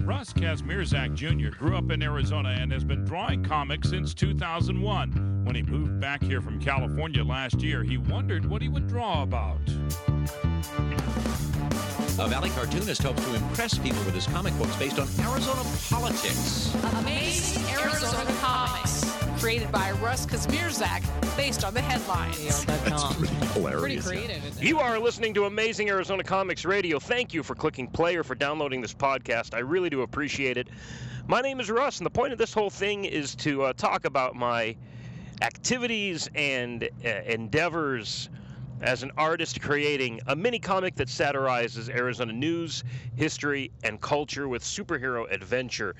Russ Kazmierzak Jr. grew up in Arizona and has been drawing comics since 2001. When he moved back here from California last year, he wondered what he would draw about. A Valley cartoonist hopes to impress people with his comic books based on Arizona politics. Amazing Arizona Comics, created by Russ Kazmierzak, based on the headlines. That's pretty hilarious. Pretty creative, isn't it? You are listening to Amazing Arizona Comics Radio. Thank you for clicking play or for downloading this podcast. I really do appreciate it. My name is Russ, and the point of this whole thing is to talk about my activities and endeavors as an artist creating a mini comic that satirizes Arizona news, history, and culture with superhero adventure.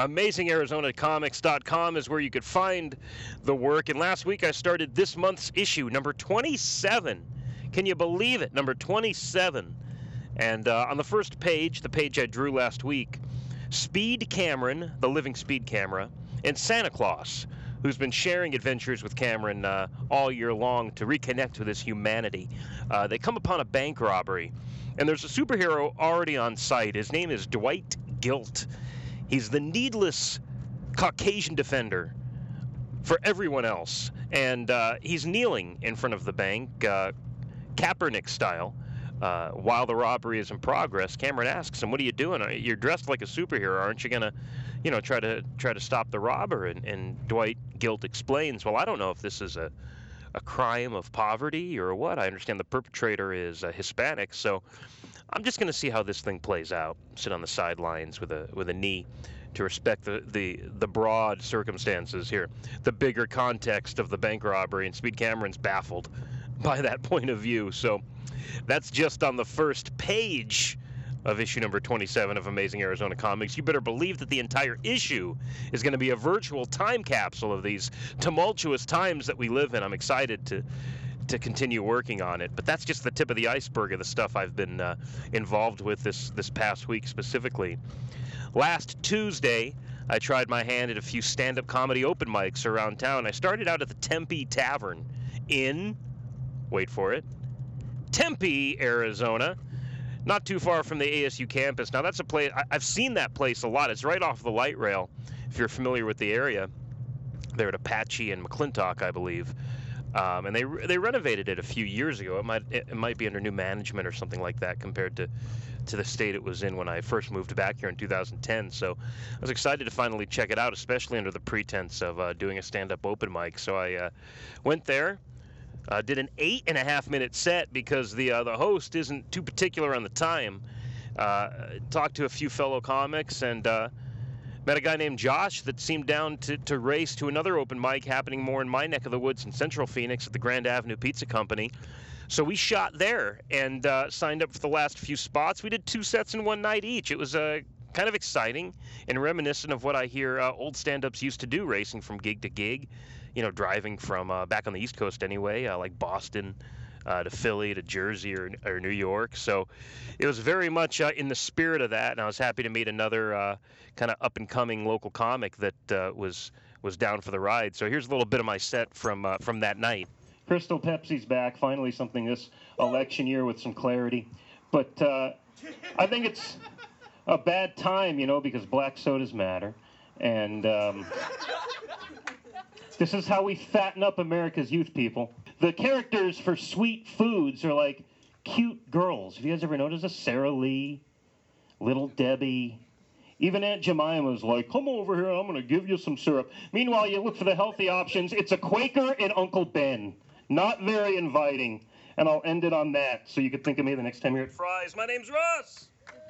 AmazingArizonaComics.com is where you could find the work. And last week I started this month's issue, number 27. Can you believe it? Number 27. And on the first page, the page I drew last week, Speed Cameron, the living speed camera, and Santa Claus, who's been sharing adventures with Cameron all year long to reconnect with his humanity. They come upon a bank robbery, and there's a superhero already on site. His name is Dwight Gilt. He's the needless Caucasian defender for everyone else, and he's kneeling in front of the bank, Kaepernick style. While the robbery is in progress, Cameron asks him, "What are you doing? You're dressed like a superhero. Aren't you gonna, try to stop the robber?" And Dwight Gilt explains, "Well, I don't know if this is a crime of poverty or what. I understand the perpetrator is Hispanic, so I'm just gonna see how this thing plays out. Sit on the sidelines with a knee to respect the broad circumstances here, the bigger context of the bank robbery." And Speed Cameron's baffled by that point of view. So that's just on the first page of issue number 27 of Amazing Arizona Comics. You better believe that the entire issue is going to be a virtual time capsule of these tumultuous times that we live in. I'm excited to continue working on it, but that's just the tip of the iceberg of the stuff I've been involved with this past week specifically. Last Tuesday, I tried my hand at a few stand-up comedy open mics around town. I started out at the Tempe Tavern in, wait for it, Tempe, Arizona, not too far from the ASU campus. Now, that's a place, I've seen that place a lot. It's right off the light rail, if you're familiar with the area. They're at Apache and McClintock, I believe. And they renovated it a few years ago. It might be under new management or something like that compared to the state it was in when I first moved back here in 2010. So I was excited to finally check it out, especially under the pretense of doing a stand-up open mic. So I went there. Did an 8.5-minute set because the host isn't too particular on the time. Talked to a few fellow comics and met a guy named Josh that seemed down to race to another open mic happening more in my neck of the woods in Central Phoenix at the Grand Avenue Pizza Company. So we shot there and signed up for the last few spots. We did 2 sets in one night each. It was kind of exciting and reminiscent of what I hear old stand-ups used to do, racing from gig to gig. Driving from back on the East Coast anyway, like Boston to Philly to Jersey or New York. So it was very much in the spirit of that, and I was happy to meet another kind of up-and-coming local comic that was down for the ride. So here's a little bit of my set from that night. Crystal Pepsi's back, finally something this election year with some clarity. But I think it's a bad time, because black sodas matter. And this is how we fatten up America's youth, people. The characters for Sweet Foods are like cute girls. Have you guys ever noticed this? Sarah Lee, Little Debbie. Even Aunt Jemima's like, "Come over here, I'm going to give you some syrup." Meanwhile, you look for the healthy options. It's a Quaker and Uncle Ben. Not very inviting. And I'll end it on that so you can think of me the next time you're at Fry's. My name's Russ.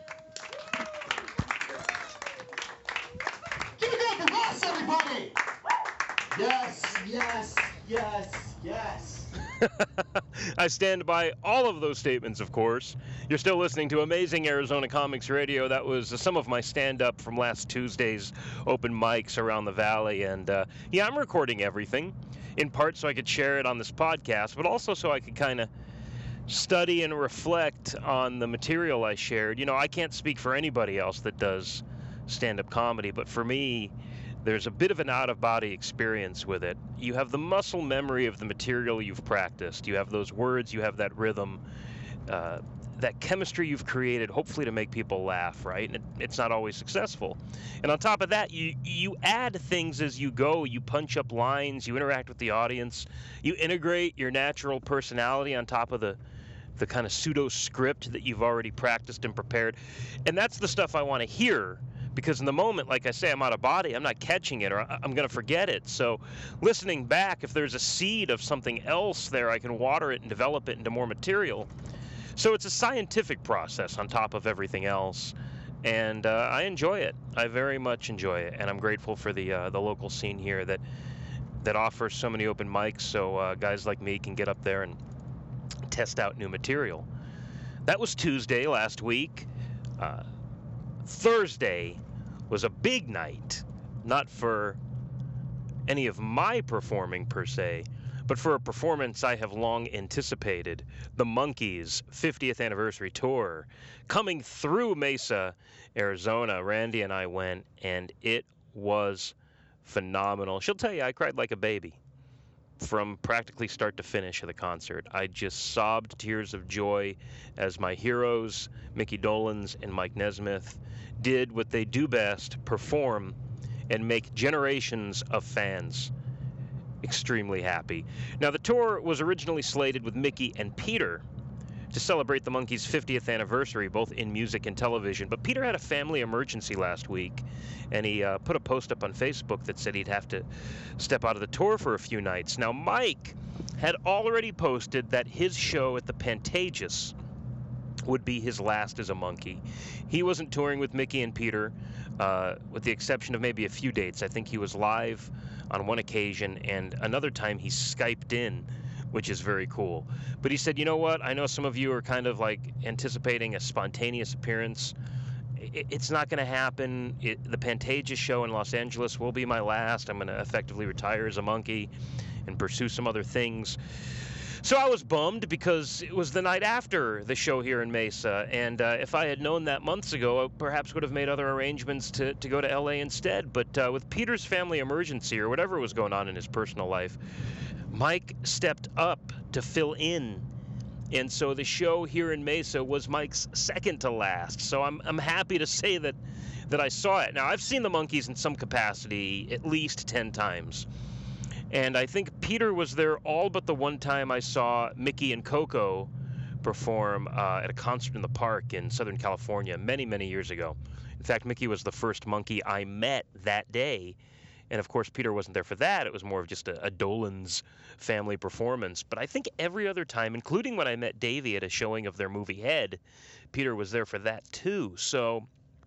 Give it up for Russ, everybody! Yes, yes, yes, yes. I stand by all of those statements, of course. You're still listening to Amazing Arizona Comics Radio. That was some of my stand-up from last Tuesday's open mics around the valley. And, I'm recording everything, in part so I could share it on this podcast, but also so I could kind of study and reflect on the material I shared. I can't speak for anybody else that does stand-up comedy, but for me, there's a bit of an out-of-body experience with it. You have the muscle memory of the material you've practiced. You have those words, you have that rhythm. that chemistry you've created, hopefully to make people laugh, right? And it's not always successful. And on top of that, you add things as you go. You punch up lines, you interact with the audience, you integrate your natural personality on top of the kind of pseudo script that you've already practiced and prepared. And that's the stuff I want to hear, because in the moment, like I say, I'm out of body. I'm not catching it, or I'm going to forget it. So listening back, if there's a seed of something else there, I can water it and develop it into more material. So it's a scientific process on top of everything else. And I enjoy it. I very much enjoy it. And I'm grateful for the local scene here that offers so many open mics, so guys like me can get up there and test out new material. That was Tuesday last week. Thursday was a big night, not for any of my performing per se, but for a performance I have long anticipated, the Monkees 50th anniversary tour, coming through Mesa, Arizona. Randy and I went, and it was phenomenal. She'll tell you, I cried like a baby from practically start to finish of the concert. I just sobbed tears of joy as my heroes, Mickey Dolenz and Mike Nesmith, did what they do best, perform and make generations of fans extremely happy. Now, the tour was originally slated with Mickey and Peter to celebrate the Monkees' 50th anniversary, both in music and television. But Peter had a family emergency last week, and he put a post up on Facebook that said he'd have to step out of the tour for a few nights. Now, Mike had already posted that his show at the Pantages would be his last as a Monkee. He wasn't touring with Mickey and Peter, with the exception of maybe a few dates. I think he was live on one occasion, and another time he Skyped in, which is very cool. But he said, you know what, I know some of you are kind of like anticipating a spontaneous appearance. It's not going to happen. The Pantages show in Los Angeles will be my last. I'm going to effectively retire as a Monkee and pursue some other things. So I was bummed because it was the night after the show here in Mesa, and if I had known that months ago, I perhaps would have made other arrangements to go to LA instead. But with Peter's family emergency or whatever was going on in his personal life, Mike stepped up to fill in. And so the show here in Mesa was Mike's second to last. So I'm happy to say that I saw it. Now, I've seen the Monkees in some capacity at least 10 times. And I think Peter was there all but the one time I saw Mickey and Coco perform at a concert in the park in Southern California many, many years ago. In fact, Mickey was the first Monkee I met that day. And, of course, Peter wasn't there for that. It was more of just a Dolenz family performance. But I think every other time, including when I met Davey at a showing of their movie Head, Peter was there for that too. So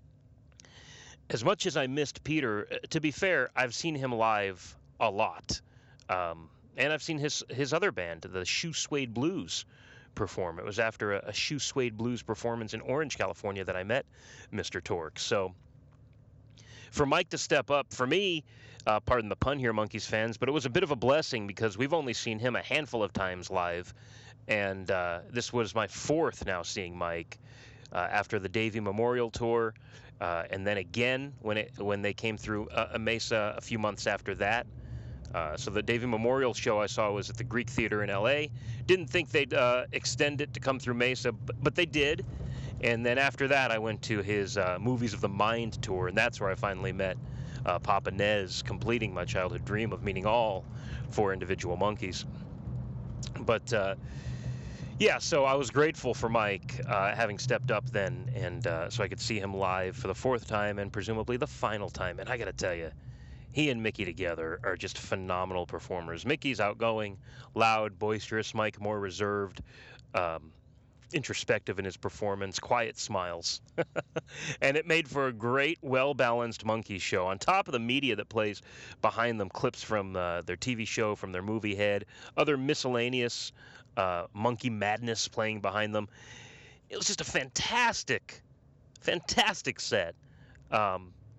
as much as I missed Peter, to be fair, I've seen him live a lot. And I've seen his other band, the Shoe Suede Blues, perform. It was after a Shoe Suede Blues performance in Orange, California that I met Mr. Torque. So for Mike to step up, for me, pardon the pun here, Monkees fans, but it was a bit of a blessing because we've only seen him a handful of times live. And this was my fourth now seeing Mike after the Davey Memorial Tour. And then again when they came through Mesa a few months after that. So the Davey Memorial show I saw was at the Greek Theater in L.A. Didn't think they'd extend it to come through Mesa, but they did. And then after that, I went to his Movies of the Mind tour, and that's where I finally met Papa Nez, completing my childhood dream of meeting all four individual Monkees. But yeah, so I was grateful for Mike having stepped up then, and so I could see him live for the fourth time and presumably the final time. And I got to tell you, he and Mickey together are just phenomenal performers. Mickey's outgoing, loud, boisterous. Mike more reserved, introspective in his performance, quiet smiles. And it made for a great, well-balanced Monkees show. On top of the media that plays behind them, clips from their TV show, from their movie Head, other miscellaneous Monkee madness playing behind them. It was just a fantastic, fantastic set. The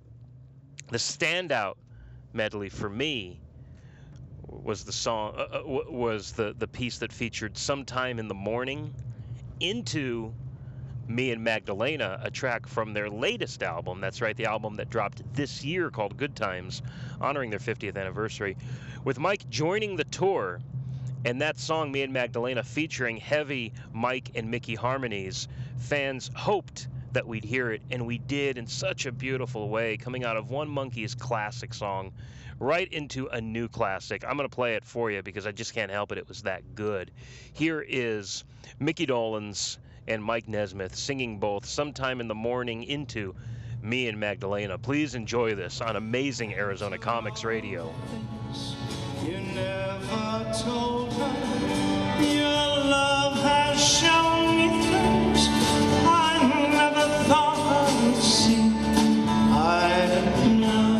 standout medley for me was the song was the piece that featured Sometime in the Morning into Me and Magdalena, a track from their latest album. That's right, the album that dropped this year called Good Times, honoring their 50th anniversary, with Mike joining the tour And that song, Me and Magdalena, featuring heavy Mike and Mickey harmonies, fans hoped that we'd hear it, and we did in such a beautiful way, coming out of one Monkees classic song right into a new classic. I'm going to play it for you because I just can't help it. It was that good. Here is Mickey Dolenz and Mike Nesmith singing both Sometime in the Morning into Me and Magdalena. Please enjoy this on amazing Arizona Comics Radio. You never told her your love has shown me things I never thought I would see. I didn't know,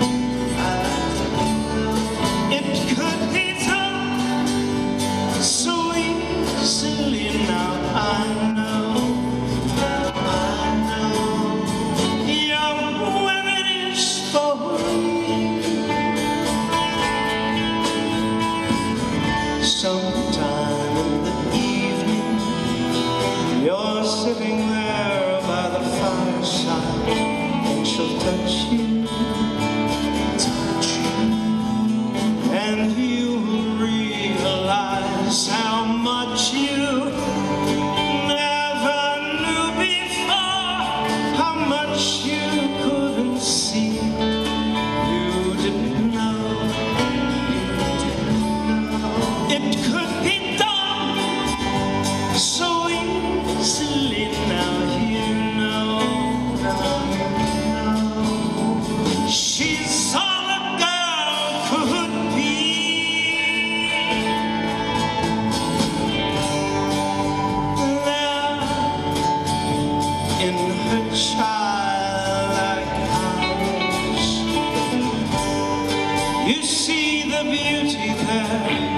it could be done so easily. Now I know, young women is for me. Sometime in the evening, you're sitting there by the fireside, and she'll touch you, and you'll realize how much you never knew before, how much you couldn't see. You didn't know. It could be done so easily. Now you know, she's all a girl could be. There in her childlike eyes, you see the beauty there.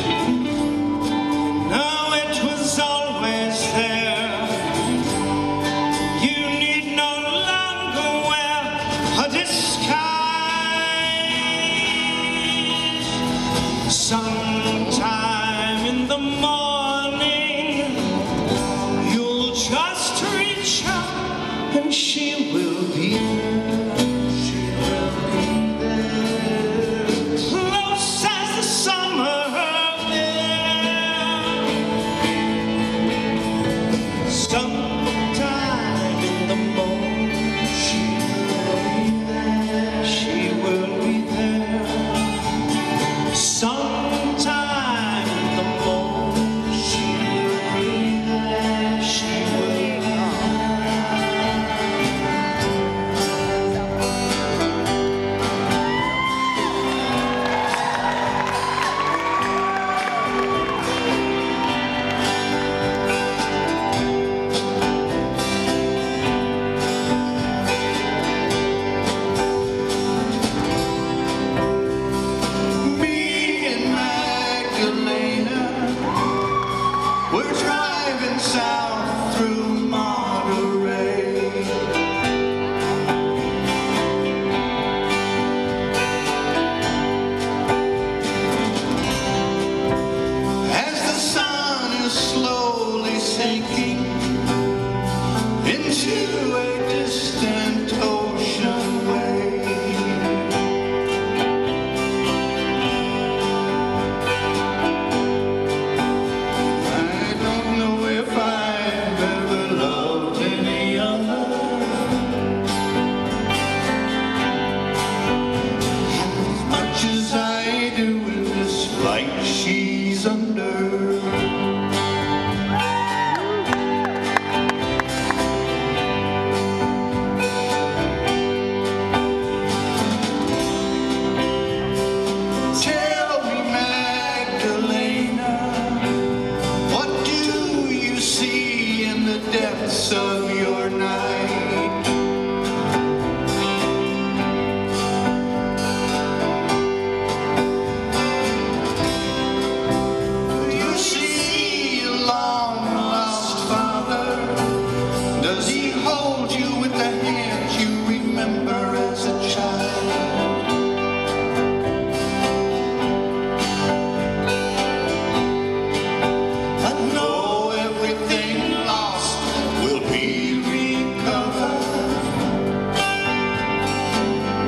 Sometime in the morning, you'll just reach out and she will be there. She will be there, close as the summer air. Sometime in the morning, she will be there. She will be there. Sometime in the morning, she will be there. She will be there. Me and Magdalena, we're driving south through Monterey. As the sun is slowly sinking into a distant ocean wave, I don't know if I've ever loved any other. As much as I do in this light she's under. Tell me, Magdalena, what do you see in the depths of your night? Do you see a long-lost father? Does he hold you with the hands you remember as a child? I know everything lost will be recovered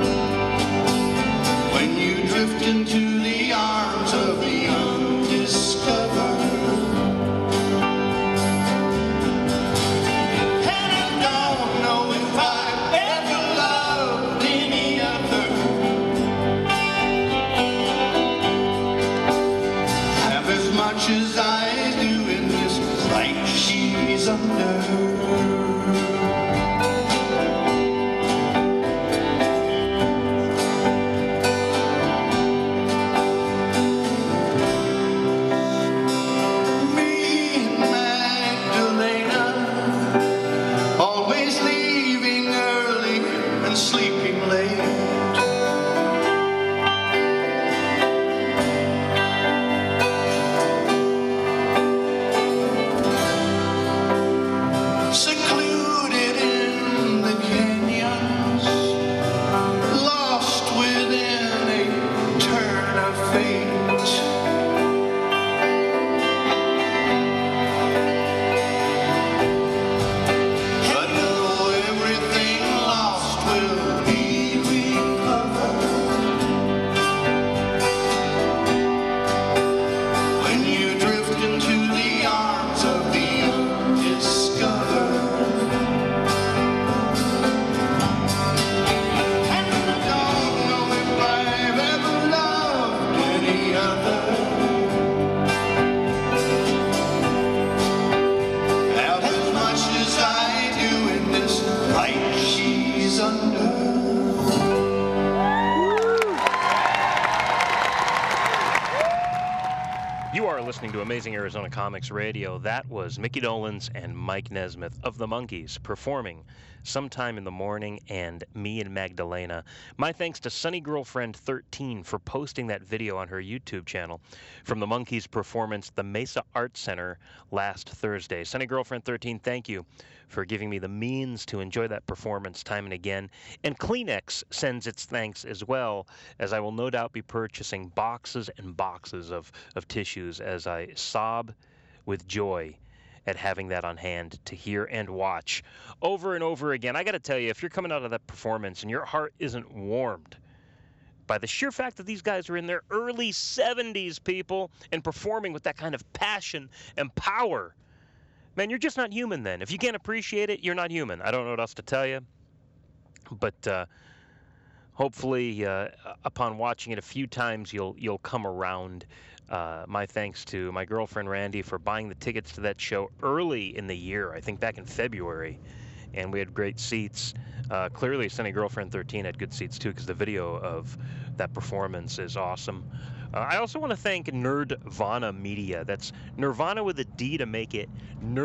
when you drift into the arms of the undiscovered. will be recovered. When you drift into the arms of the undiscovered. And I don't know if I've ever loved any other. As much as I do in this light she's under. You are listening to Amazing Arizona Comics Radio. That was Mickey Dolenz and Mike Nesmith of the Monkees performing Sometime in the Morning and Me and Magdalena. My thanks to Sunny Girlfriend 13 for posting that video on her YouTube channel from the Monkees performance at the Mesa Art Center last Thursday. Sunny Girlfriend 13, thank you for giving me the means to enjoy that performance time and again. And Kleenex sends its thanks as well, as I will no doubt be purchasing boxes and boxes of tissues as I sob with joy at having that on hand to hear and watch over and over again. I got to tell you, if you're coming out of that performance and your heart isn't warmed by the sheer fact that these guys are in their early 70s, people, and performing with that kind of passion and power, man, you're just not human then. If you can't appreciate it, you're not human. I don't know what else to tell you. But hopefully, upon watching it a few times, you'll come around. My thanks to my girlfriend Randy for buying the tickets to that show early in the year, I think back in February, and we had great seats. Clearly, Sunny Girlfriend 13 had good seats too, because the video of that performance is awesome. I also want to thank Nerdvana Media. That's Nirvana with a D to make it,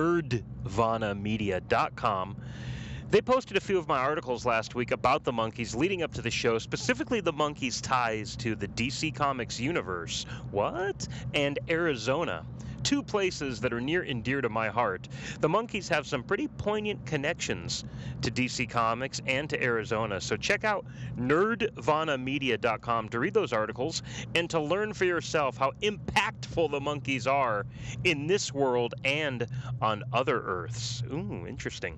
nerdvanamedia.com. They posted a few of my articles last week about the Monkees leading up to the show, specifically the Monkees' ties to the DC Comics universe. What? And Arizona. Two places that are near and dear to my heart. The Monkees have some pretty poignant connections to DC Comics and to Arizona. So check out nerdvanamedia.com to read those articles and to learn for yourself how impactful the Monkees are in this world and on other Earths. Ooh, interesting.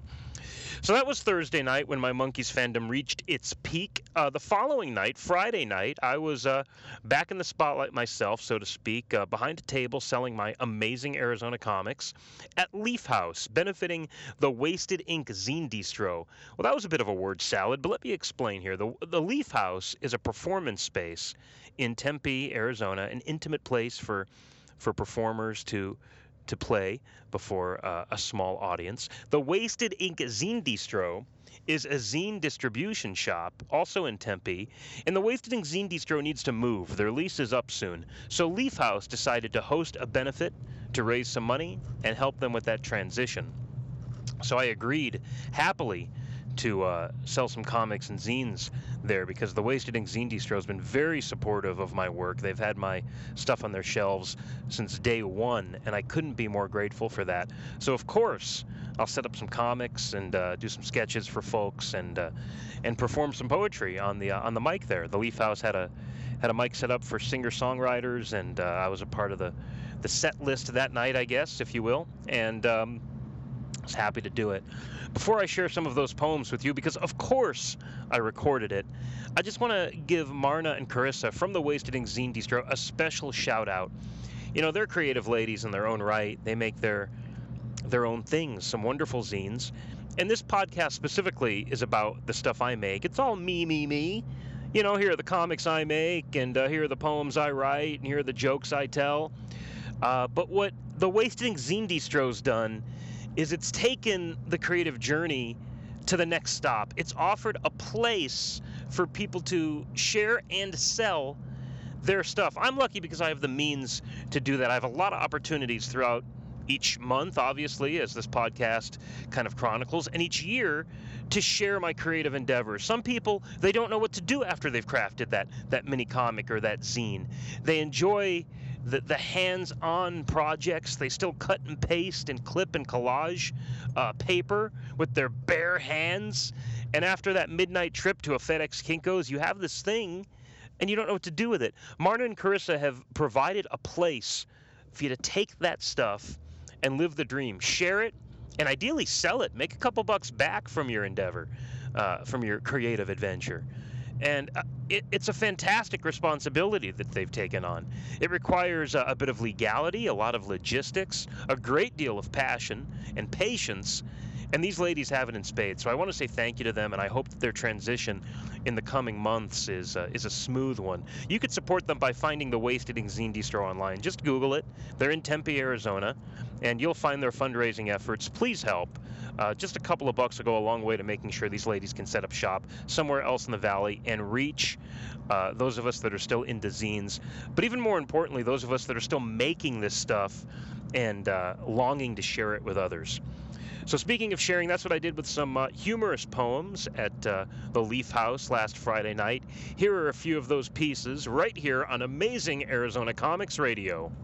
So that was Thursday night when my Monkees fandom reached its peak. The following night, Friday night, I was back in the spotlight myself, so to speak, behind a table selling my Amazing Arizona Comics at Leaf House, benefiting the Wasted Ink Zine Distro. Well, that was a bit of a word salad, but let me explain here. The Leaf House is a performance space in Tempe, Arizona, an intimate place for performers to play before a small audience. The Wasted Ink Zine Distro is a zine distribution shop, also in Tempe, and the Wasted Ink Zine Distro needs to move. Their lease is up soon. So Leaf House decided to host a benefit to raise some money and help them with that transition. So I agreed happily to sell some comics and zines there, because the Wasted Ink Zine Distro has been very supportive of my work. They've had my stuff on their shelves since day one, and I couldn't be more grateful for that. So of course, I'll set up some comics and do some sketches for folks and perform some poetry on the mic there. The Leaf House had a mic set up for singer-songwriters, and I was a part of the set list that night, I guess, if you will, and I was happy to do it. Before I share some of those poems with you, because of course I recorded it, I just want to give Marna and Carissa from the Wasted Ink Zine Distro a special shout out. You know, they're creative ladies in their own right. They make their own things, some wonderful zines. And this podcast specifically is about the stuff I make. It's all me. You know, here are the comics I make, and here are the poems I write, and here are the jokes I tell. But what the Wasted Ink Zine Distro's done is it's taken the creative journey to the next stop. It's offered a place for people to share and sell their stuff. I'm lucky because I have the means to do that. I have a lot of opportunities throughout each month, obviously, as this podcast kind of chronicles, and each year to share my creative endeavors. Some people, they don't know what to do after they've crafted that mini comic or that zine. They enjoy the hands-on projects. They still cut and paste and clip and collage paper with their bare hands. And after that midnight trip to a FedEx Kinko's, you have this thing and you don't know what to do with it. Marna and Carissa have provided a place for you to take that stuff and live the dream. Share it and ideally sell it. Make a couple bucks back from your endeavor. from your creative adventure. And it's a fantastic responsibility that they've taken on. It requires a bit of legality, a lot of logistics, a great deal of passion and patience, and these ladies have it in spades. So I want to say thank you to them, and I hope that their transition in the coming months is a smooth one. You could support them by finding the Wasted Ink Zine Distro online. Just Google it. They're in Tempe, Arizona, and you'll find their fundraising efforts. Please help. Just a couple of bucks will go a long way to making sure these ladies can set up shop somewhere else in the valley and reach those of us that are still into zines. But even more importantly, those of us that are still making this stuff and longing to share it with others. So speaking of sharing, that's what I did with some humorous poems at the Leaf House last Friday night. Here are a few of those pieces right here on Amazing Arizona Comics Radio.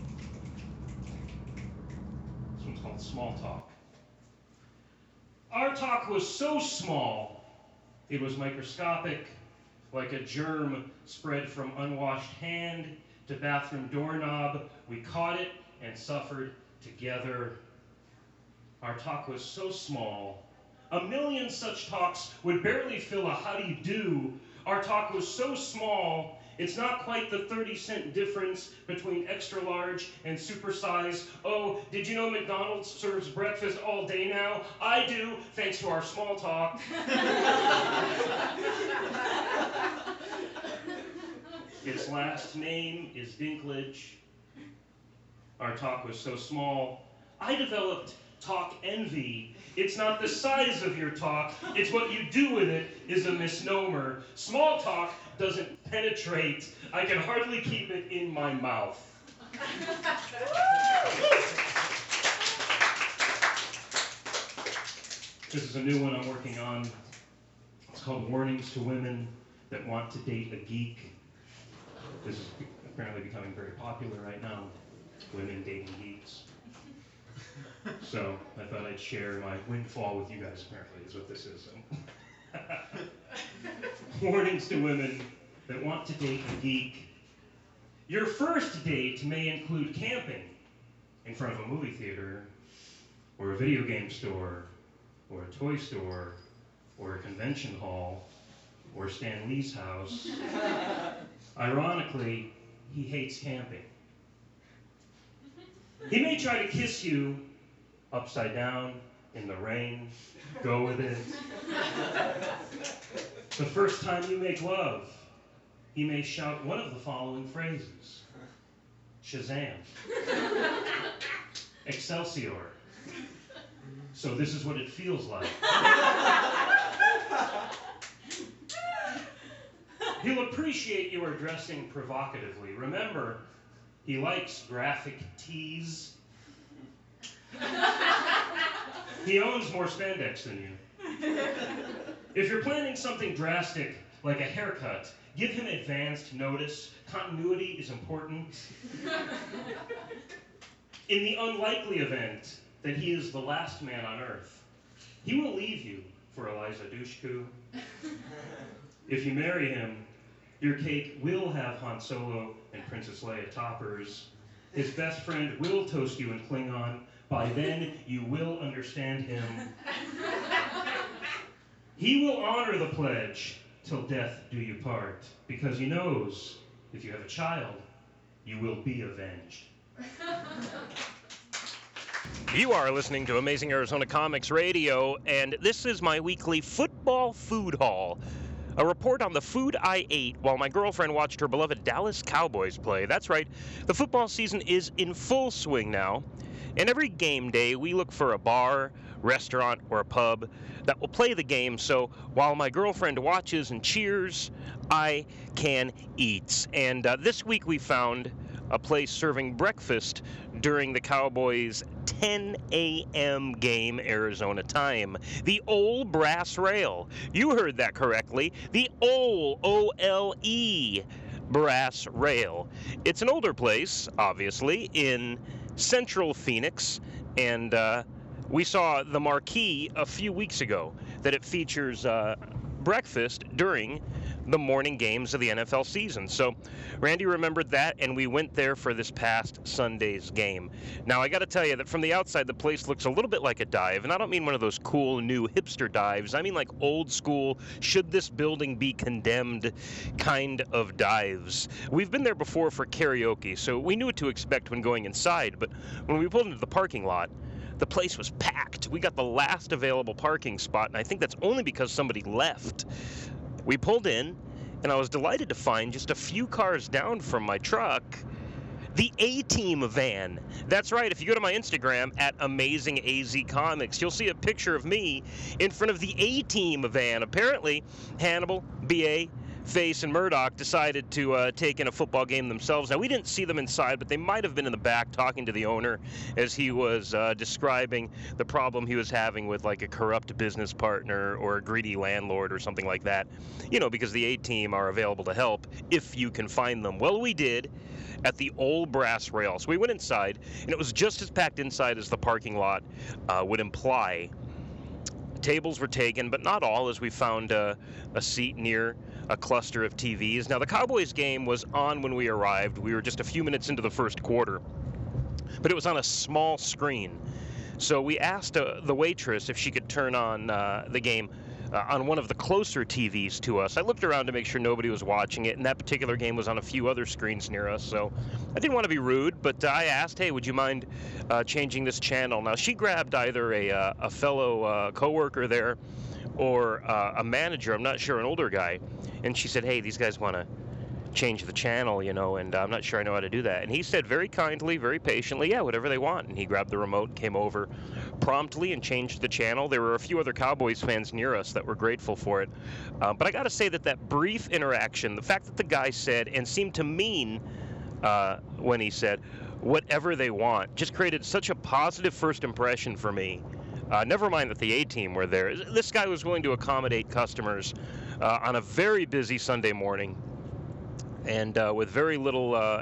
This one's called Small Talk. Our talk was so small, it was microscopic, like a germ spread from unwashed hand to bathroom doorknob. We caught it and suffered together. Our talk was so small, a million such talks would barely fill a how do you do. Our talk was so small, it's not quite the 30-cent difference between extra large and supersize. Oh, did you know McDonald's serves breakfast all day now? I do, thanks to our small talk. Its last name is Dinklage. Our talk was so small, I developed talk envy. It's not the size of your talk, it's what you do with it is a misnomer. Small talk doesn't penetrate. I can hardly keep it in my mouth. This is a new one I'm working on. It's called Warnings to Women That Want to Date a Geek. This is apparently becoming very popular right now, women dating geeks. So I thought I'd share my windfall with you guys, apparently, is what this is. Warnings to women that want to date a geek. Your first date may include camping in front of a movie theater, or a video game store, or a toy store, or a convention hall, or Stan Lee's house. Ironically, he hates camping. He may try to kiss you upside down, in the rain, go with it. The first time you make love, he may shout one of the following phrases. Shazam. Excelsior. So this is what it feels like. He'll appreciate you are dressing provocatively. Remember, he likes graphic tees. He owns more spandex than you. If you're planning something drastic, like a haircut, give him advanced notice. Continuity is important. In the unlikely event that he is the last man on Earth, he will leave you for Eliza Dushku. If you marry him, your cake will have Han Solo and Princess Leia toppers. His best friend will toast you in Klingon. By then, you will understand him. He will honor the pledge till death do you part, because he knows if you have a child, you will be avenged. You are listening to Amazing Arizona Comics Radio, and this is my weekly football food haul. A report on the food I ate while my girlfriend watched her beloved Dallas Cowboys play. That's right, the football season is in full swing now. And every game day, we look for a bar, restaurant, or a pub that will play the game, so while my girlfriend watches and cheers, I can eat. And this week we found a place serving breakfast during the Cowboys' 10 a.m. game Arizona time. The Ole Brass Rail. You heard that correctly. The Ole, O-L-E, Brass Rail. It's an older place, obviously, in Central Phoenix, and we saw the marquee a few weeks ago that it features breakfast during the morning games of the NFL season. So Randy remembered that, and we went there for this past Sunday's game. Now, I got to tell you that from the outside, the place looks a little bit like a dive, and I don't mean one of those cool new hipster dives. I mean like old school, should this building be condemned kind of dives. We've been there before for karaoke, so we knew what to expect when going inside, but when we pulled into the parking lot, the place was packed. We got the last available parking spot, and I think that's only because somebody left. We pulled in, and I was delighted to find just a few cars down from my truck, the A-Team van. That's right. If you go to my Instagram at AmazingAZComics, you'll see a picture of me in front of the A-Team van. Apparently, Hannibal, B.A., Face, and Murdoch decided to take in a football game themselves. Now, we didn't see them inside, but they might have been in the back talking to the owner as he was describing the problem he was having with like a corrupt business partner or a greedy landlord or something like that. You know, because the A-Team are available to help if you can find them. Well, we did at the Old Brass Rail. So we went inside, and it was just as packed inside as the parking lot would imply. Tables were taken, but not all, as we found a seat near a cluster of TVs. Now, the Cowboys game was on when we arrived. We were just a few minutes into the first quarter, but it was on a small screen. So we asked the waitress if she could turn on the game on one of the closer TVs to us. I looked around to make sure nobody was watching it, and that particular game was on a few other screens near us, so I didn't want to be rude, but I asked, hey, would you mind changing this channel? Now, she grabbed either a fellow coworker there or a manager, I'm not sure, an older guy, and she said, hey, these guys want to change the channel, you know, and I'm not sure I know how to do that. And he said very kindly, very patiently, yeah, whatever they want. And he grabbed the remote, came over promptly and changed the channel. There were a few other Cowboys fans near us that were grateful for it. But I got to say that brief interaction, the fact that the guy said, and seemed to mean when he said, whatever they want, just created such a positive first impression for me. Never mind that the A-Team were there. This guy was willing to accommodate customers on a very busy Sunday morning, and with very little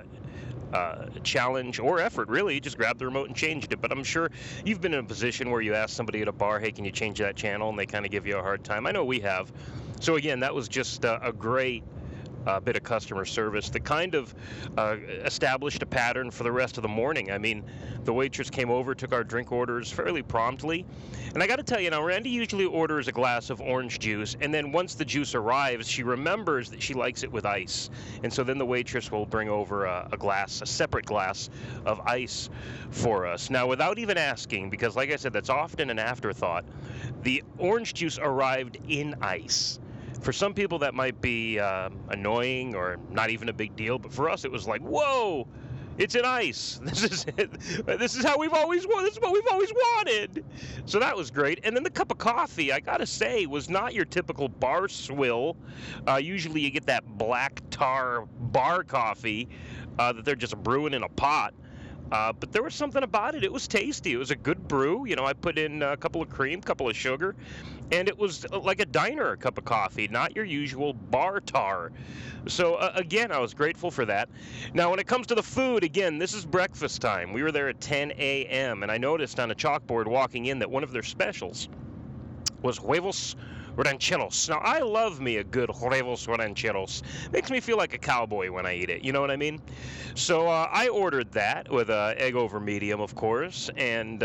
challenge or effort, really. He just grabbed the remote and changed it. But I'm sure you've been in a position where you ask somebody at a bar, hey, can you change that channel? And they kind of give you a hard time. I know we have. So again, that was just a great bit of customer service that kind of established a pattern for the rest of the morning. I mean, the waitress came over, took our drink orders fairly promptly. And I got to tell you, now, Randy usually orders a glass of orange juice, and then once the juice arrives, she remembers that she likes it with ice. And so then the waitress will bring over a separate glass of ice for us. Now, without even asking, because like I said, that's often an afterthought, the orange juice arrived in ice. For some people, that might be annoying or not even a big deal, but for us, it was like, whoa, it's in ice. This is it. This is how we've always wanted. This is what we've always wanted. So that was great. And then the cup of coffee, I gotta say, was not your typical bar swill. Usually, you get that black tar bar coffee that they're just brewing in a pot. But there was something about it. It was tasty. It was a good brew. You know, I put in a couple of cream, couple of sugar, and it was like a diner cup of coffee, not your usual bar tar. So, again, I was grateful for that. Now, when it comes to the food, again, this is breakfast time. We were there at 10 a.m., and I noticed on a chalkboard walking in that one of their specials was huevos rancheros. Now, I love me a good huevos rancheros. Makes me feel like a cowboy when I eat it. You know what I mean? So I ordered that with egg over medium, of course. And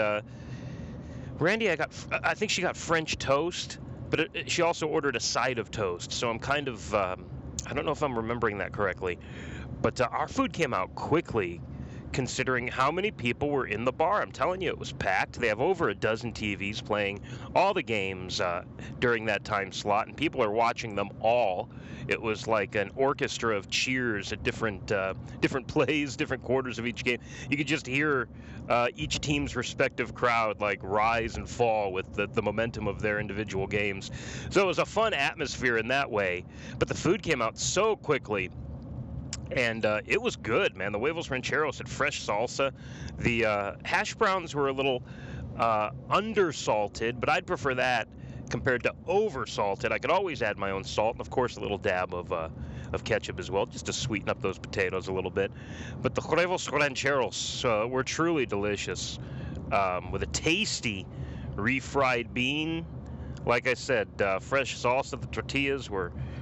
Randy, I think she got French toast, but she also ordered a side of toast. So I'm kind of, I don't know if I'm remembering that correctly. But our food came out quickly, considering how many people were in the bar. I'm telling you, it was packed. They have over a dozen TVs playing all the games during that time slot, and people are watching them all. It was like an orchestra of cheers at different plays, different quarters of each game. You could just hear each team's respective crowd like rise and fall with the momentum of their individual games. So it was a fun atmosphere in that way, but the food came out so quickly. And it was good, man. The huevos rancheros had fresh salsa. The hash browns were a little undersalted, but I'd prefer that compared to oversalted. I could always add my own salt, and of course a little dab of ketchup as well, just to sweeten up those potatoes a little bit. But the huevos rancheros were truly delicious, with a tasty refried bean. Like I said, fresh salsa. The tortillas were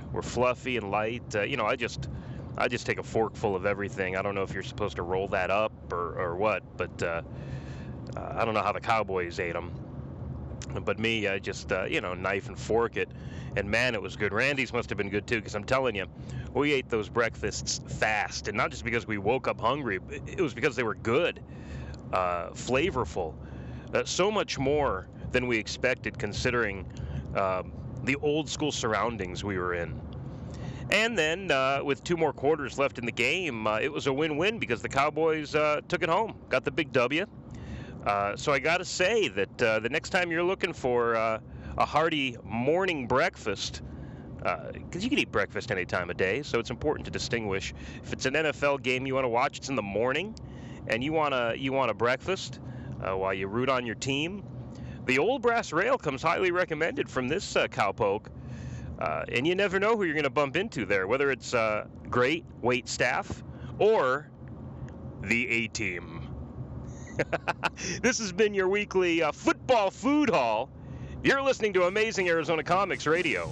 were fluffy and light. I just take a forkful of everything. I don't know if you're supposed to roll that up or what, but I don't know how the Cowboys ate them. But me, I just, knife and fork it. And man, it was good. Randy's must have been good too, because I'm telling you, we ate those breakfasts fast. And not just because we woke up hungry, it was because they were good, flavorful. So much more than we expected, considering the old school surroundings we were in. And then with 2 more quarters left in the game, it was a win-win because the Cowboys took it home, got the big W. So I got to say that the next time you're looking for a hearty morning breakfast, because you can eat breakfast any time of day, so it's important to distinguish. If it's an NFL game you want to watch, it's in the morning, and you want a breakfast while you root on your team, the Old Brass Rail comes highly recommended from this cowpoke. And you never know who you're going to bump into there, whether it's great wait staff or the A-Team. This has been your weekly football food haul. You're listening to Amazing Arizona Comics Radio.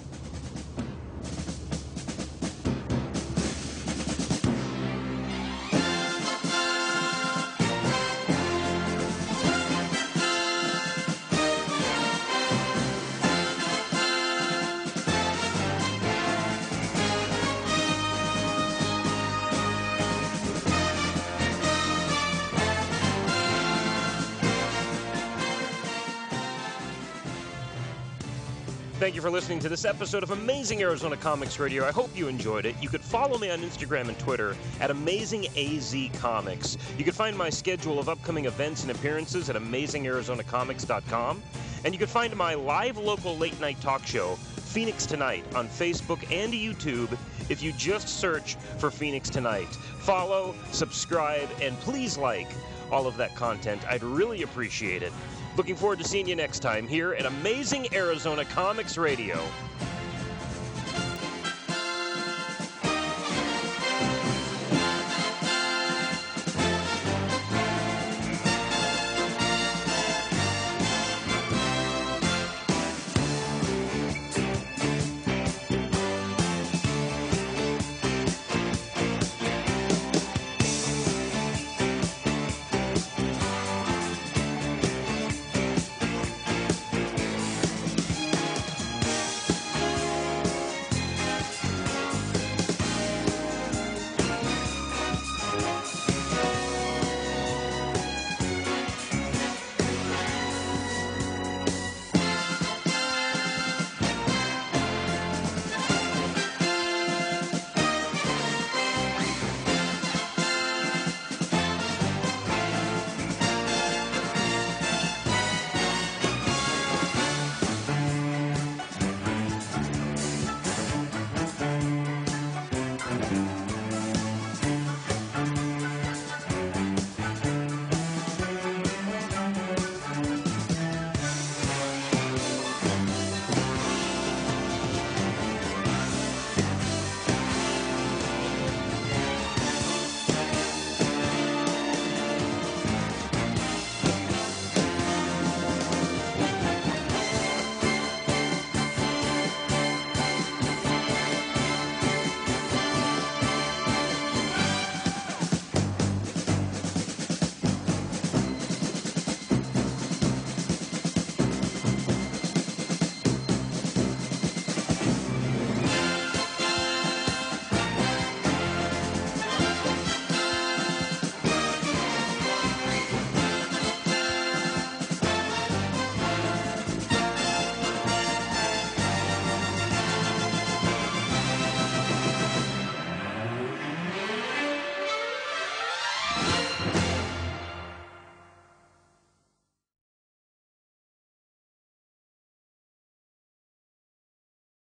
Thank you for listening to this episode of Amazing Arizona Comics Radio. I hope you enjoyed it. You could follow me on Instagram and Twitter at AmazingAZComics. You can find my schedule of upcoming events and appearances at AmazingArizonaComics.com. And you can find my live local late-night talk show, Phoenix Tonight, on Facebook and YouTube if you just search for Phoenix Tonight. Follow, subscribe, and please like all of that content. I'd really appreciate it. Looking forward to seeing you next time here at Amazing Arizona Comics Radio.